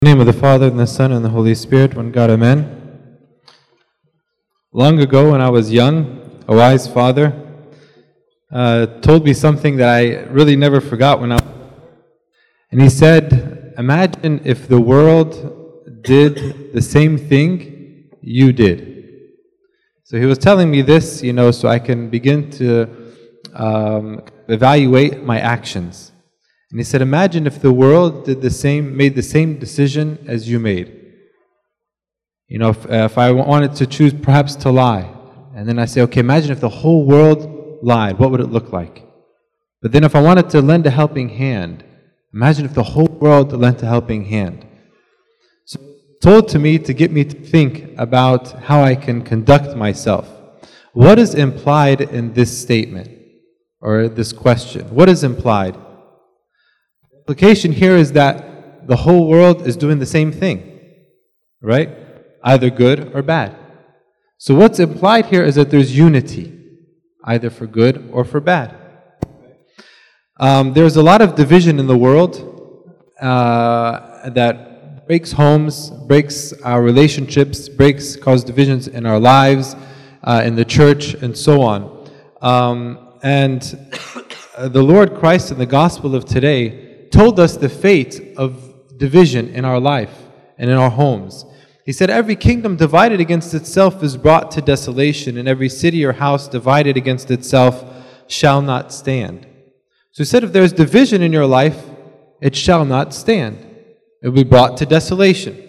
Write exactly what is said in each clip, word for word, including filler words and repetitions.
In the name of the Father, and the Son, and the Holy Spirit, one God, Amen. Long ago, when I was young, a wise father uh, told me something that I really never forgot when I was and he said, imagine if the world did the same thing you did. So he was telling me this, you know, so I can begin to um, evaluate my actions. And he said, imagine if the world did the same, made the same decision as you made. You know, if, uh, if I wanted to choose perhaps to lie, and then I say, okay, imagine if the whole world lied, what would it look like? But then if I wanted to lend a helping hand, imagine if the whole world lent a helping hand. So told to me to get me to think about how I can conduct myself. What is implied in this statement, or this question? What is implied? The implication here is that the whole world is doing the same thing, right? Either good or bad. So what's implied here is that there's unity, either for good or for bad. Um, there's a lot of division in the world uh, that breaks homes, breaks our relationships, breaks, causes divisions in our lives, uh, in the church, and so on. Um, and the Lord Christ in the gospel of today told us the fate of division in our life and in our homes. He said, every kingdom divided against itself is brought to desolation, and every city or house divided against itself shall not stand. So he said, if there's division in your life, it shall not stand. It will be brought to desolation.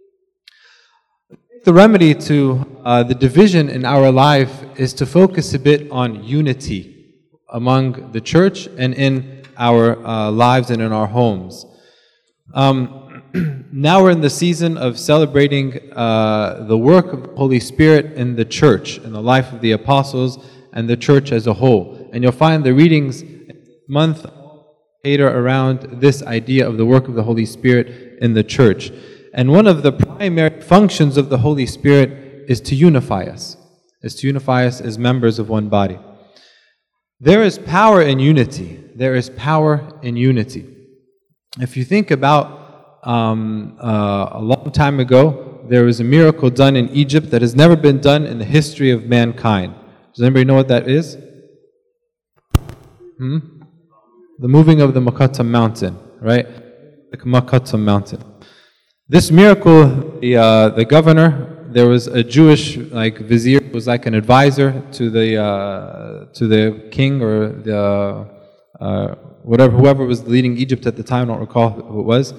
The remedy to uh, the division in our life is to focus a bit on unity among the church and in our uh, lives and in our homes. Um, now we're in the season of celebrating uh, the work of the Holy Spirit in the church, in the life of the apostles and the church as a whole. And you'll find the readings month later around this idea of the work of the Holy Spirit in the church. And one of the primary functions of the Holy Spirit is to unify us, is to unify us as members of one body. There is power in unity. There is power in unity. If you think about um, uh, a long time ago, there was a miracle done in Egypt that has never been done in the history of mankind. Does anybody know what that is? Hmm? The moving of the Muqattam mountain, right? The Muqattam mountain. This miracle, the uh, the governor, there was a Jewish like vizier, was like an advisor to the uh, to the king or the uh, whatever whoever was leading Egypt at the time. I don't recall who it was.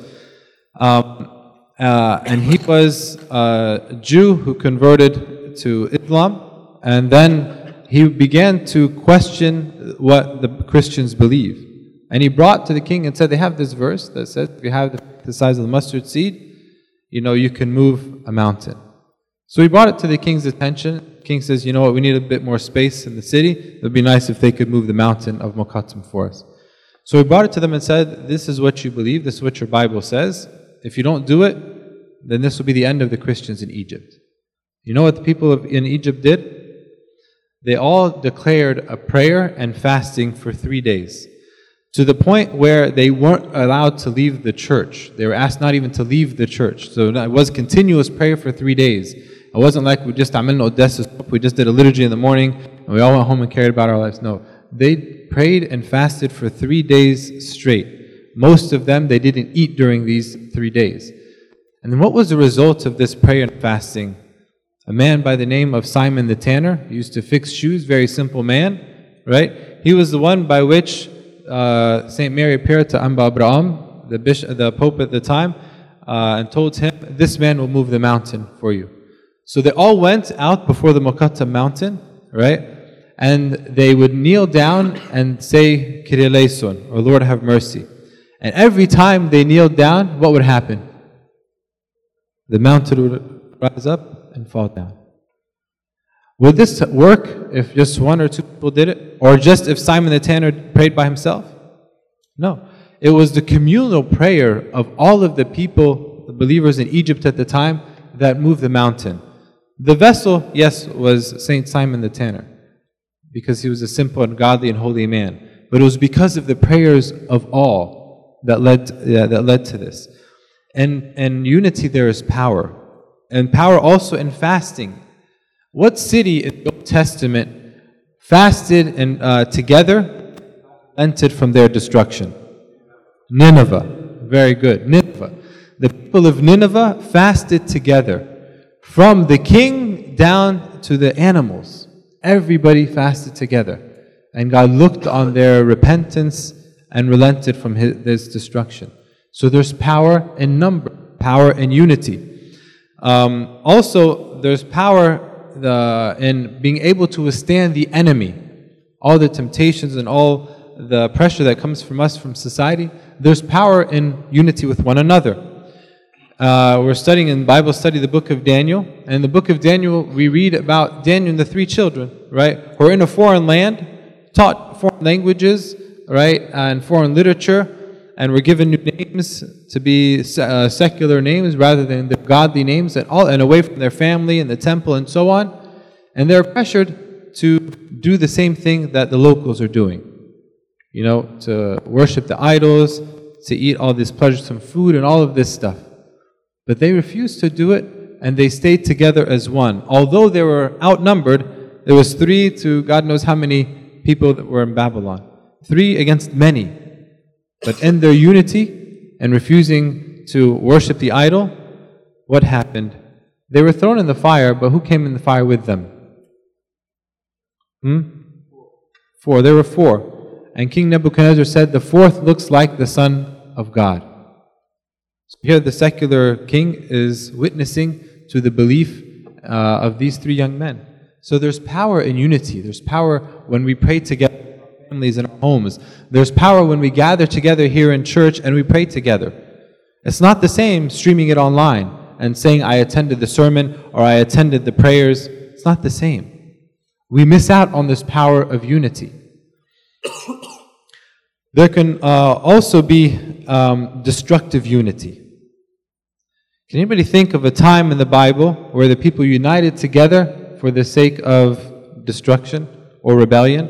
Um, uh, and he was a Jew who converted to Islam, and then he began to question what the Christians believe. And he brought to the king and said, they have this verse that says, if you have the, the size of the mustard seed, you know, you can move a mountain. So he brought it to the king's attention. The king says, you know what, we need a bit more space in the city. It would be nice if they could move the mountain of Muqattam for us. So he brought it to them and said, this is what you believe, this is what your Bible says. If you don't do it, then this will be the end of the Christians in Egypt. You know what the people of, in Egypt did? They all declared a prayer and fasting for three days. To the point where they weren't allowed to leave the church. They were asked not even to leave the church. So it was continuous prayer for three days. It wasn't like we just عملنا قداس, we just did a liturgy in the morning and we all went home and cared about our lives. No, they prayed and fasted for three days straight. Most of them, they didn't eat during these three days. And then what was the result of this prayer and fasting? A man by the name of Simon the Tanner, he used to fix shoes, very simple man, right? He was the one by which uh, Saint Mary appeared to Amba Abraham, the bishop, the Pope at the time, uh, and told him, this man will move the mountain for you. So they all went out before the Muqattam mountain, right? And they would kneel down and say, Kyrie eleison, or Lord have mercy. And every time they kneeled down, what would happen? The mountain would rise up and fall down. Would this work if just one or two people did it? Or just if Simon the Tanner prayed by himself? No. It was the communal prayer of all of the people, the believers in Egypt at the time, that moved the mountain. The vessel, yes, was Saint Simon the Tanner, because he was a simple and godly and holy man. But it was because of the prayers of all that led to, uh, that led to this. and, and unity there is power. And power also in fasting. What city in the Old Testament fasted and uh, together, relented from their destruction? Nineveh. Very good. Nineveh. The people of Nineveh fasted together. From the king down to the animals. Everybody fasted together. And God looked on their repentance and relented from his, his destruction. So there's power in number, power in unity. Um, also, there's power the, in being able to withstand the enemy. All the temptations and all the pressure that comes from us, from society. There's power in unity with one another. Uh, we're studying in Bible study the book of Daniel. And in the book of Daniel, we read about Daniel and the three children, right? Who are in a foreign land, taught foreign languages, right? And foreign literature. And were given new names to be uh, secular names rather than the godly names, and, all, and away from their family and the temple and so on. And they're pressured to do the same thing that the locals are doing. You know, to worship the idols, to eat all this pleasuresome food and all of this stuff. But they refused to do it, and they stayed together as one. Although they were outnumbered, there was three to God knows how many people that were in Babylon. Three against many. But in their unity and refusing to worship the idol, what happened? They were thrown in the fire, but who came in the fire with them? Hmm? Four. There were four. And King Nebuchadnezzar said, the fourth looks like the Son of God. So here the secular king is witnessing to the belief uh, of these three young men. So there's power in unity. There's power when we pray together in our families and our homes. There's power when we gather together here in church and we pray together. It's not the same streaming it online and saying I attended the sermon or I attended the prayers. It's not the same. We miss out on this power of unity. There can uh, also be um, destructive unity. Can anybody think of a time in the Bible where the people united together for the sake of destruction or rebellion?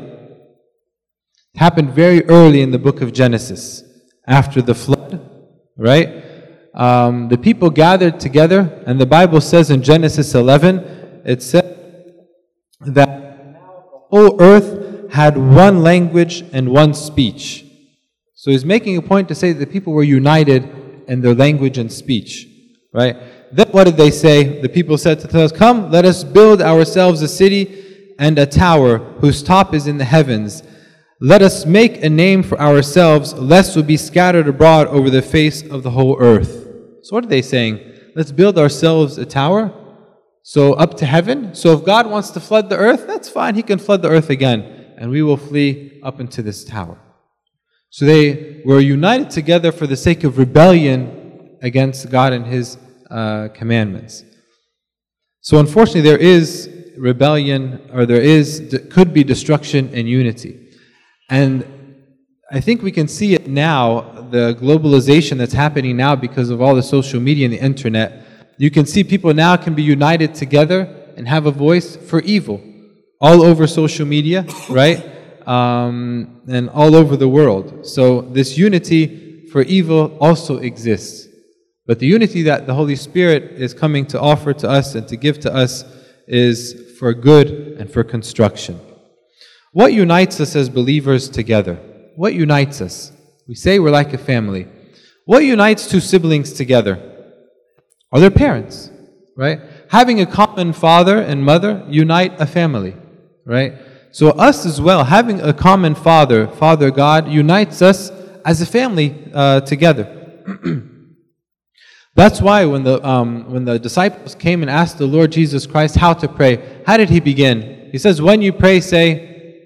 It happened very early in the book of Genesis, after the flood, right? Um, the people gathered together, and the Bible says in Genesis eleven, it said that the whole earth had one language and one speech. So he's making a point to say that the people were united in their language and speech, right? Then what did they say? The people said to us, come, let us build ourselves a city and a tower whose top is in the heavens. Let us make a name for ourselves, lest we be scattered abroad over the face of the whole earth. So what are they saying? Let's build ourselves a tower, so up to heaven. So if God wants to flood the earth, that's fine. He can flood the earth again, and we will flee up into this tower. So they were united together for the sake of rebellion against God and His uh, commandments. So unfortunately there is rebellion, or there is, could be destruction in unity. And I think we can see it now, the globalization that's happening now because of all the social media and the internet. You can see people now can be united together and have a voice for evil all over social media, right? Um, and all over the world. So this unity for evil also exists. But the unity that the Holy Spirit is coming to offer to us and to give to us is for good and for construction. What unites us as believers together? What unites us? We say we're like a family. What unites two siblings together? Are their parents, right? Having a common father and mother unite a family, right? So us as well, having a common Father, Father God, unites us as a family uh, together. That's why when the um, when the disciples came and asked the Lord Jesus Christ how to pray, how did He begin? He says, when you pray, say,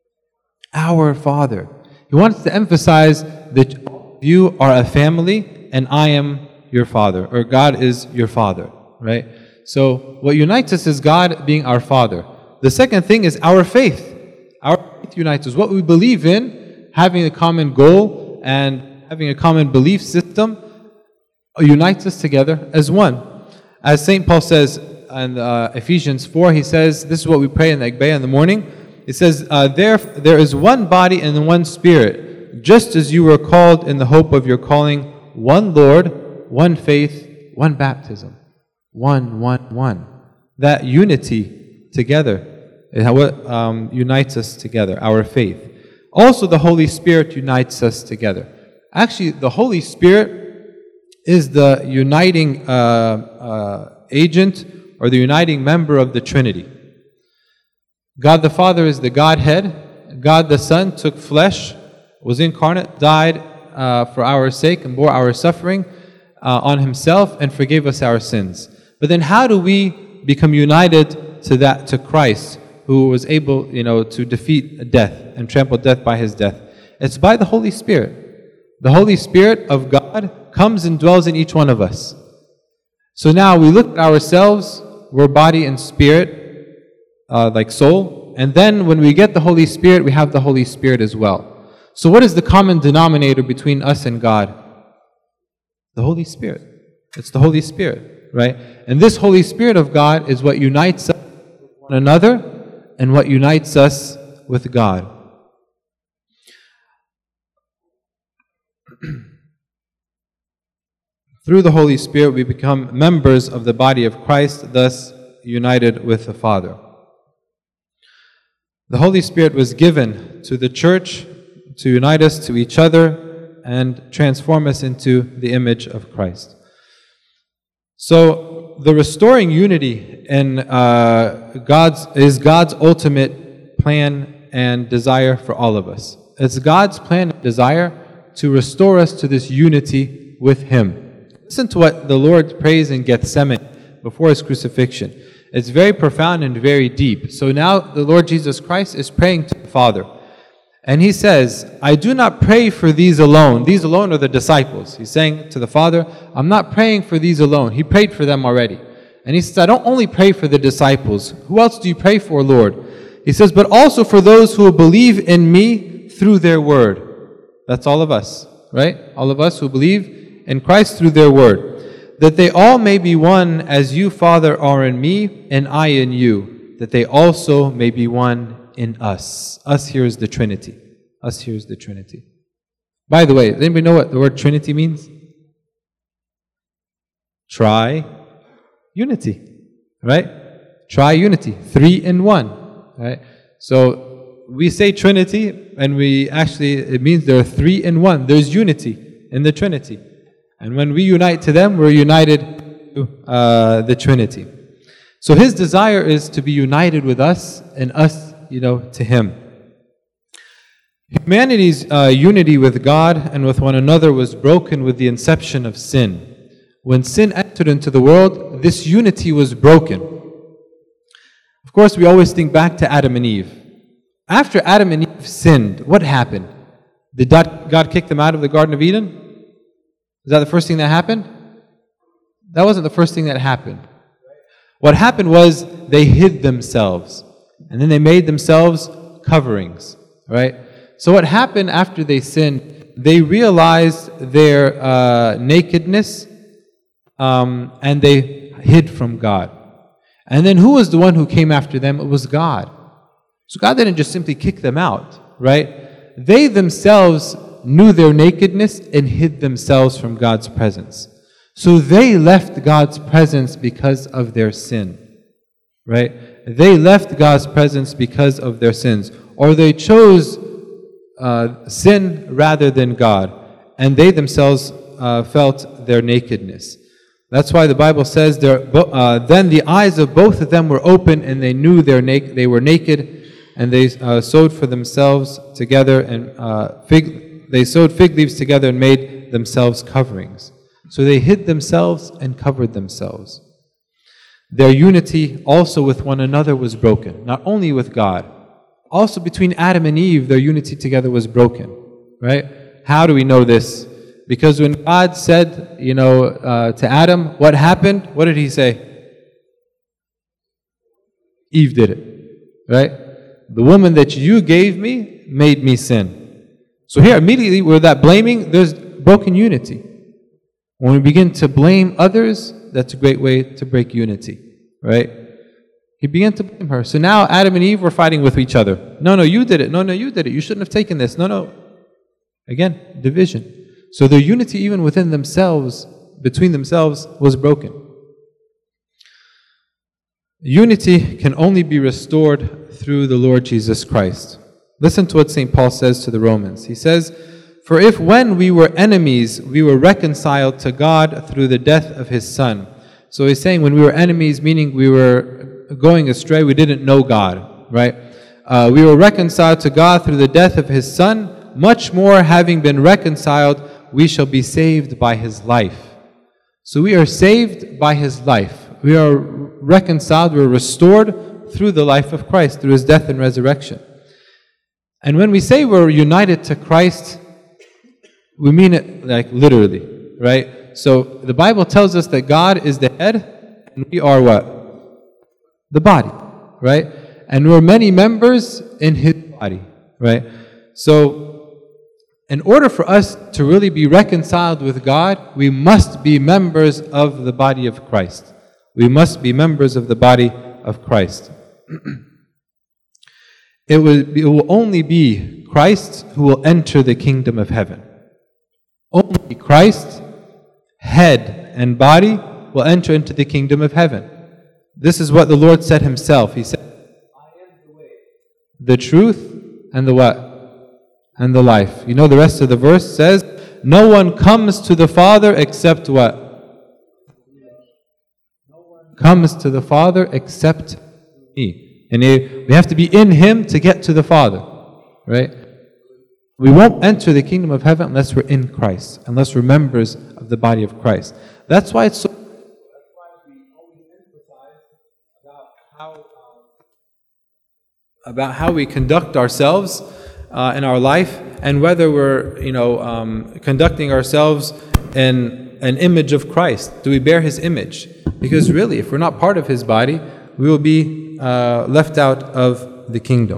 Our Father. He wants to emphasize that you are a family and I am your Father, or God is your Father, right? So what unites us is God being our Father. The second thing is our faith. Our faith unites us. What we believe in, having a common goal and having a common belief system, unites us together as one. As Saint Paul says in uh, Ephesians four, he says, this is what we pray in the Agbeya in the morning. It says, uh, there, there is one body and one Spirit, just as you were called in the hope of your calling, one Lord, one faith, one baptism. One, one, one. That unity together is what um, unites us together, our faith. Also, the Holy Spirit unites us together. Actually, the Holy Spirit is the uniting uh, uh, agent or the uniting member of the Trinity. God the Father is the Godhead. God the Son took flesh, was incarnate, died uh, for our sake and bore our suffering uh, on Himself and forgave us our sins. But then how do we become united to that, to Christ, who was able, you know, to defeat death and trample death by His death? It's by the Holy Spirit. The Holy Spirit of God comes and dwells in each one of us. So now we look at ourselves, we're body and spirit, uh, like soul, and then when we get the Holy Spirit, we have the Holy Spirit as well. So what is the common denominator between us and God? The Holy Spirit. It's the Holy Spirit, right? And this Holy Spirit of God is what unites us with one another and what unites us with God. Through the Holy Spirit, we become members of the body of Christ, thus united with the Father. The Holy Spirit was given to the church to unite us to each other and transform us into the image of Christ. So, the restoring unity in uh, God's is God's ultimate plan and desire for all of us. It's God's plan and desire to restore us to this unity with Him. Listen to what the Lord prays in Gethsemane before His crucifixion. It's very profound and very deep. So now the Lord Jesus Christ is praying to the Father. And He says, I do not pray for these alone. These alone are the disciples. He's saying to the Father, I'm not praying for these alone. He prayed for them already. And He says, I don't only pray for the disciples. Who else do you pray for, Lord? He says, but also for those who will believe in me through their word. That's all of us, right? All of us who believe in Christ through their word. That they all may be one as you, Father, are in me and I in you. That they also may be one in us. Us here is the Trinity. Us here is the Trinity. By the way, does anybody know what the word Trinity means? Tri unity, right? Tri unity, three in one, right? So we say Trinity, and we actually, it means there are three in one. There's unity in the Trinity. And when we unite to them, we're united to uh, the Trinity. So His desire is to be united with us and us, you know, to Him. Humanity's uh, unity with God and with one another was broken with the inception of sin. When sin entered into the world, this unity was broken. Of course, we always think back to Adam and Eve. After Adam and Eve sinned, what happened? Did God kick them out of the Garden of Eden? Is that the first thing that happened? That wasn't the first thing that happened. What happened was they hid themselves. And then they made themselves coverings. Right? So what happened after they sinned, they realized their uh, nakedness um, and they hid from God. And then who was the one who came after them? It was God. So God didn't just simply kick them out. Right? They themselves knew their nakedness and hid themselves from God's presence. So they left God's presence because of their sin. Right? They left God's presence because of their sins. Or they chose uh, sin rather than God. And they themselves uh, felt their nakedness. That's why the Bible says, uh, then the eyes of both of them were open and they knew their na- they were naked, and they uh, sewed for themselves together and uh, fig They sewed fig leaves together and made themselves coverings. So they hid themselves and covered themselves. Their unity also with one another was broken. Not only with God, also between Adam and Eve, their unity together was broken. Right? How do we know this? Because when God said, you know, uh, to Adam, what happened? What did He say? Eve did it. Right? The woman that you gave me made me sin. So here, immediately, with that blaming, there's broken unity. When we begin to blame others, that's a great way to break unity, right? He began to blame her. So now Adam and Eve were fighting with each other. No, no, you did it. No, no, you did it. You shouldn't have taken this. No, no. Again, division. So their unity even within themselves between themselves was broken. Unity can only be restored through the Lord Jesus Christ. Listen to what Saint Paul says to the Romans. He says, "For if when we were enemies, we were reconciled to God through the death of His Son." So he's saying when we were enemies, meaning we were going astray, we didn't know God, right? Uh, we were reconciled to God through the death of His Son. Much more, having been reconciled, we shall be saved by His life. So we are saved by His life. We are reconciled, we are restored through the life of Christ, through His death and resurrection. And when we say we're united to Christ, we mean it like literally, right? So the Bible tells us that God is the head and we are what? The body, right? And we're many members in His body, right? So in order for us to really be reconciled with God, we must be members of the body of Christ. We must be members of the body of Christ. It will, it will only be Christ who will enter the kingdom of heaven. Only Christ, head and body, will enter into the kingdom of heaven. This is what the Lord said Himself. He said, "I am the way, the truth, and the what? And the life." You know the rest of the verse says, "No one comes to the Father except what? No one comes to the Father except me." And we have to be in Him to get to the Father, right? We won't enter the kingdom of heaven unless we're in Christ, unless we're members of the body of Christ. That's why it's so. That's why we always emphasize about how um, about how we conduct ourselves uh, in our life, and whether we're, you know, um, conducting ourselves in an image of Christ. Do we bear His image? Because really, if we're not part of His body, we will be Uh, left out of the kingdom.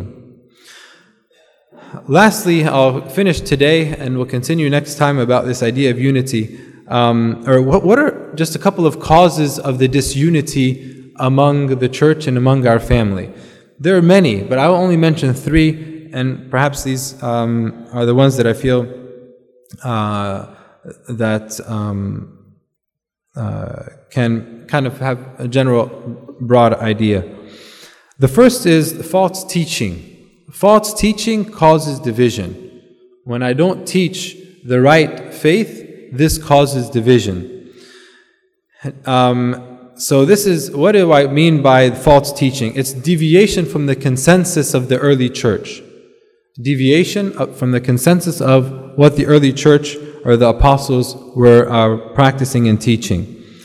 Lastly, I'll finish today and we'll continue next time about this idea of unity. Um, or what, what are just a couple of causes of the disunity among the church and among our family? There are many, but I will only mention three, and perhaps these um, are the ones that I feel uh, that um, uh, can kind of have a general, broad idea. The first is false teaching. False teaching causes division. When I don't teach the right faith, this causes division. Um, so this is, what do I mean by false teaching? It's deviation from the consensus of the early church. Deviation from the consensus of what the early church or the apostles were uh, practicing and teaching.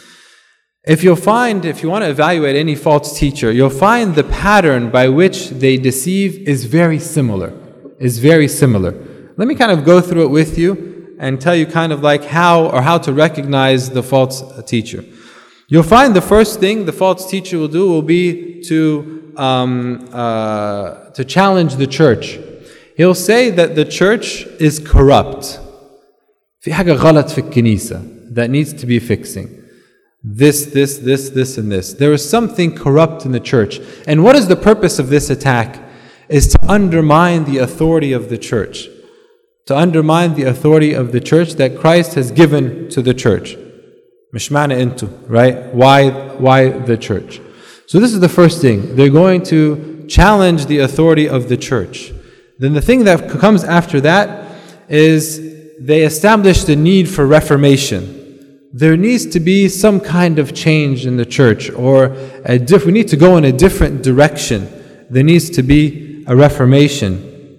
If you'll find, if you want to evaluate any false teacher, you'll find the pattern by which they deceive is very similar, is very similar. Let me kind of go through it with you and tell you kind of like how or how to recognize the false teacher. You'll find the first thing the false teacher will do will be to, um, uh, to challenge the church. He'll say that the church is corrupt. في حاجة غلط في الكنيسة that needs to be fixing. This, this, this, this, and this. There is something corrupt in the church. And what is the purpose of this attack? Is to undermine the authority of the church. To undermine the authority of the church that Christ has given to the church. مش معنى انتو, right? Why, why the church? So this is the first thing. They're going to challenge the authority of the church. Then the thing that comes after that is they establish the need for reformation. There needs to be some kind of change in the church, or a diff- we need to go in a different direction. There needs to be a reformation.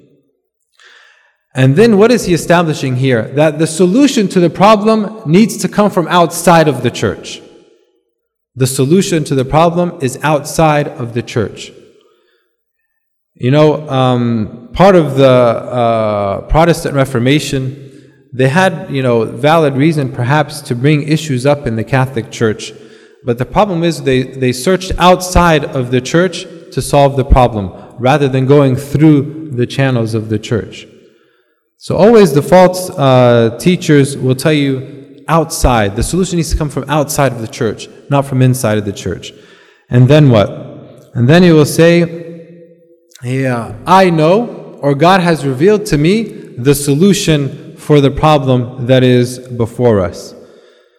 And then what is he establishing here? That the solution to the problem needs to come from outside of the church. The solution to the problem is outside of the church. You know, um, part of the uh, Protestant Reformation, they had, you know, valid reason perhaps to bring issues up in the Catholic Church. But the problem is they, they searched outside of the church to solve the problem, rather than going through the channels of the church. So always the false uh, teachers will tell you outside. The solution needs to come from outside of the church, not from inside of the church. And then what? And then he will say, yeah, I know, or God has revealed to me the solution for the problem that is before us.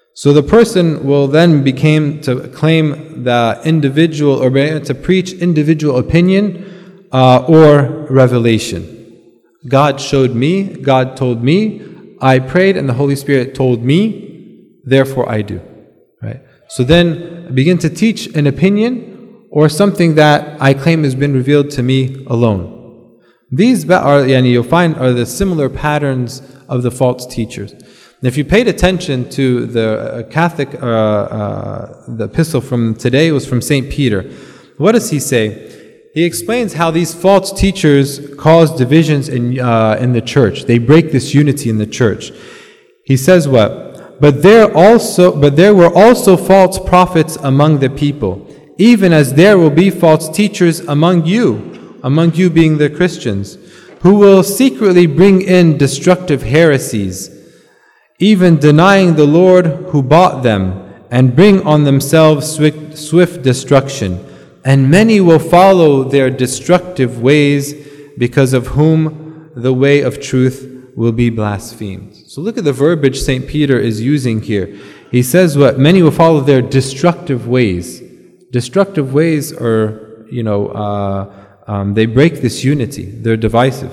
So the person will then become to claim the individual, or to preach individual opinion uh, or revelation. God showed me, God told me, I prayed and the Holy Spirit told me, therefore I do. Right? So then begin to teach an opinion or something that I claim has been revealed to me alone. These are, yani, you'll find, are the similar patterns of the false teachers. And if you paid attention to the Catholic, uh, uh, the epistle from today, it was from Saint Peter. What does he say? He explains how these false teachers cause divisions in uh, in the church. They break this unity in the church. He says what? But there also, but there were also false prophets among the people, even as there will be false teachers among you, among you being the Christians, who will secretly bring in destructive heresies, even denying the Lord who bought them, and bring on themselves swift, swift destruction. And many will follow their destructive ways, because of whom the way of truth will be blasphemed. So look at the verbiage Saint Peter is using here. He says what? Many will follow their destructive ways. Destructive ways are, you know, uh, um, they break this unity. They're divisive.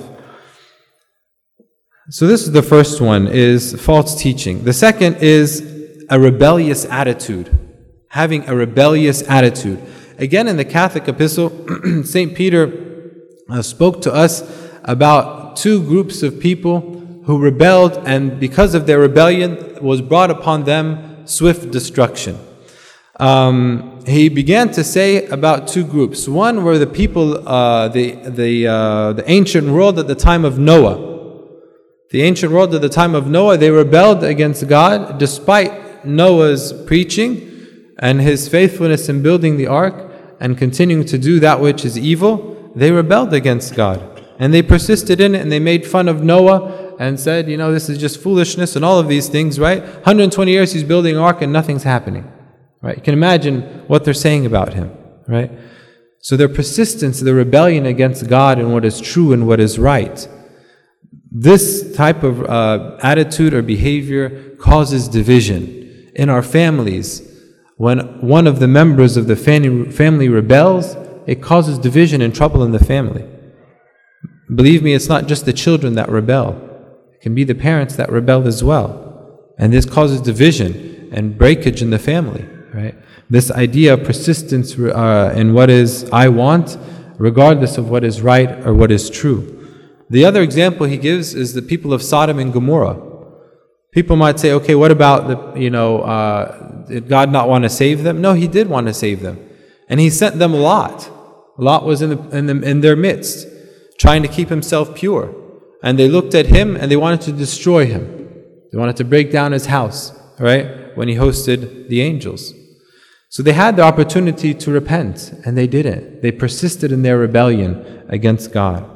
So this is the first one, is false teaching. The second is a rebellious attitude. Having a rebellious attitude. Again, in the Catholic epistle, Saint Peter uh, spoke to us about two groups of people who rebelled, and because of their rebellion was brought upon them swift destruction. Um, he began to say about two groups. One were the people, uh, the the uh, the ancient world at the time of Noah. The ancient world at the time of Noah, they rebelled against God despite Noah's preaching and his faithfulness in building the ark and continuing to do that which is evil. They rebelled against God, and they persisted in it, and they made fun of Noah and said, you know, this is just foolishness and all of these things, right? one hundred twenty years he's building an ark and nothing's happening, right? You can imagine what they're saying about him, right? So their persistence, their rebellion against God and what is true and what is right, this type of uh, attitude or behavior causes division in our families. When one of the members of the family rebels, it causes division and trouble in the family. Believe me, it's not just the children that rebel. It can be the parents that rebel as well. And this causes division and breakage in the family, right? This idea of persistence uh, in what is I want, regardless of what is right or what is true. The other example he gives is the people of Sodom and Gomorrah. People might say, okay, what about the, you know, uh, did God not want to save them? No, He did want to save them. And He sent them Lot. Lot was in, the, in, the, in their midst, trying to keep himself pure. And they looked at him and they wanted to destroy him. They wanted to break down his house, right, when he hosted the angels. So they had the opportunity to repent, and they didn't. They persisted in their rebellion against God.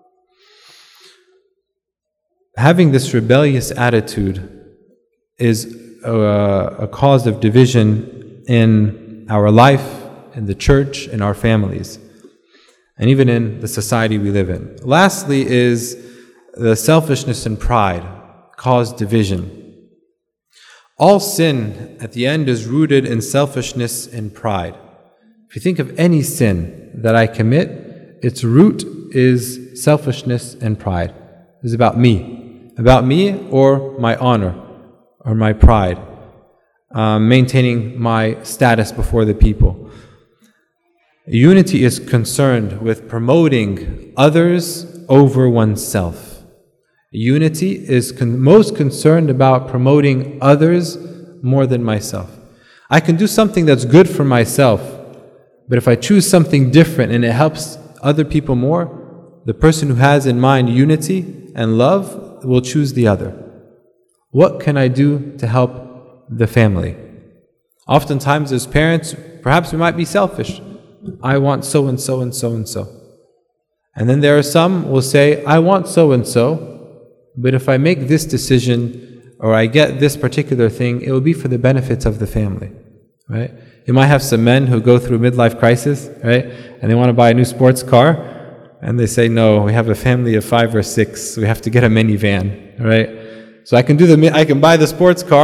Having this rebellious attitude is a, a cause of division in our life, in the church, in our families, and even in the society we live in. Lastly is the selfishness and pride cause division. All sin at the end is rooted in selfishness and pride. If you think of any sin that I commit, its root is selfishness and pride. It's about me. About me or my honor or my pride, um, maintaining my status before the people. Unity is concerned with promoting others over oneself. Unity is con- most concerned about promoting others more than myself. I can do something that's good for myself, but if I choose something different and it helps other people more, the person who has in mind unity and love will choose the other. What can I do to help the family? Oftentimes as parents, perhaps we might be selfish. I want so and so and so and so. And then there are some who will say, I want so and so, but if I make this decision or I get this particular thing, it will be for the benefits of the family, right? You might have some men who go through midlife crisis, right? And they want to buy a new sports car. And they say, no, we have a family of five or six, so we have to get a minivan, right? So I can do the, I can buy the sports car,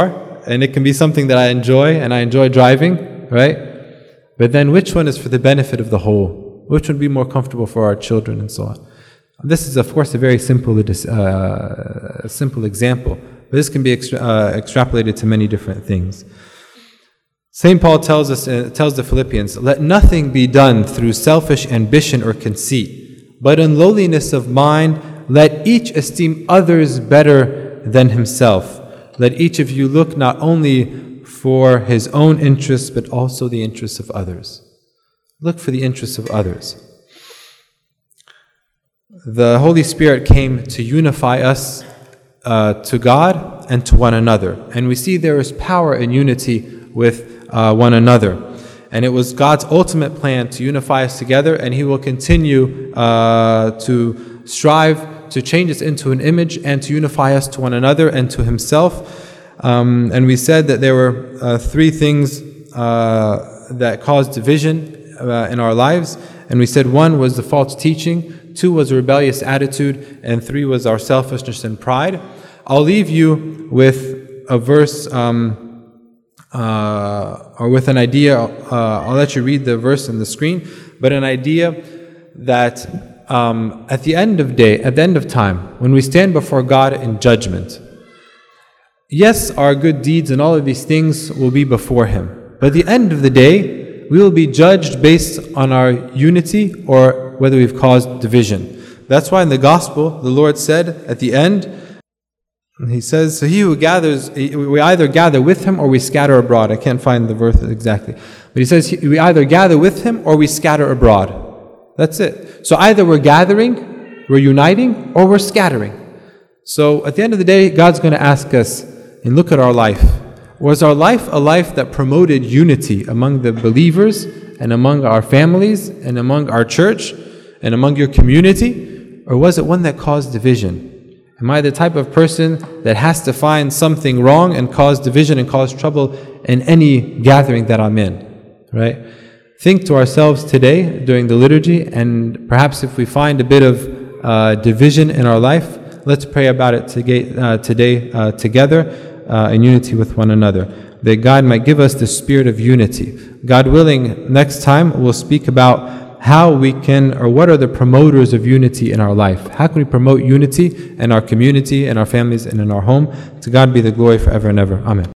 and it can be something that I enjoy, and I enjoy driving, right? But then which one is for the benefit of the whole? Which would be more comfortable for our children and so on? This is, of course, a very simple, uh, simple example, but this can be extra, uh, extrapolated to many different things. Saint Paul tells us, uh, tells the Philippians, "Let nothing be done through selfish ambition or conceit, but in lowliness of mind, let each esteem others better than himself. Let each of you look not only for his own interests, but also the interests of others." Look for the interests of others. The Holy Spirit came to unify us uh, to God and to one another. And we see there is power in unity with uh, one another. And it was God's ultimate plan to unify us together, and He will continue uh, to strive to change us into an image and to unify us to one another and to Himself. Um, and we said that there were uh, three things uh, that caused division uh, in our lives. And we said one was the false teaching, two was a rebellious attitude, and three was our selfishness and pride. I'll leave you with a verse um, uh, or with an idea. Uh, I'll let you read the verse on the screen, but an idea that um, at the end of day, at the end of time, when we stand before God in judgment, yes, our good deeds and all of these things will be before Him, but at the end of the day, we will be judged based on our unity or whether we've caused division. That's why in the Gospel, the Lord said at the end, He says, so he who gathers, we either gather with him or we scatter abroad. I can't find the verse exactly. But He says, we either gather with him or we scatter abroad. That's it. So either we're gathering, we're uniting, or we're scattering. So at the end of the day, God's going to ask us, and look at our life. Was our life a life that promoted unity among the believers and among our families and among our church and among your community? Or was it one that caused division? Am I the type of person that has to find something wrong and cause division and cause trouble in any gathering that I'm in? Right? Think to ourselves today during the liturgy, and perhaps if we find a bit of uh, division in our life, let's pray about it today, uh, today uh, together. Uh, in unity with one another, that God might give us the spirit of unity. God willing, next time we'll speak about how we can, or what are the promoters of unity in our life. How can we promote unity in our community, in our families, and in our home? To God be the glory forever and ever. Amen.